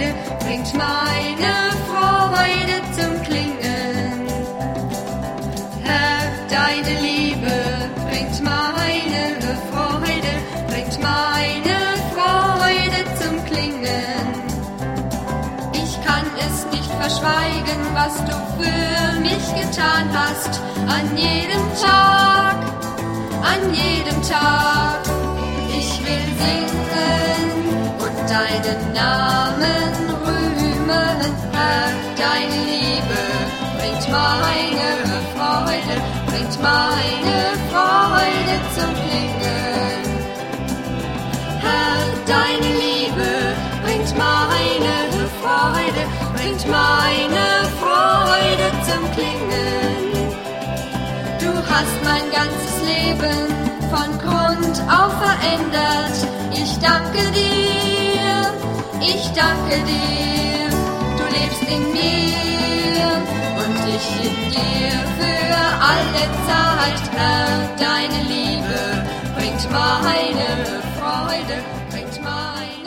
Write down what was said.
Freude, bringt meine Freude zum Klingen. Herr, deine Liebe bringt meine Freude, bringt meine Freude zum Klingen. Ich kann es nicht verschweigen, was du für mich getan hast, an jedem Tag, an jedem Tag. Ich will singen und deinen Namen rühmen, Herr, deine Liebe bringt meine Freude, bringt meine Freude zum Klingen. Herr, deine Liebe bringt meine Freude, bringt meine Freude zum Klingen. Du hast mein ganzes Leben von Grund auf verändert. Ich danke dir, ich danke dir. Du lebst in mir und ich in dir für alle Zeit. Herr, deine Liebe bringt meine Freude, bringt meine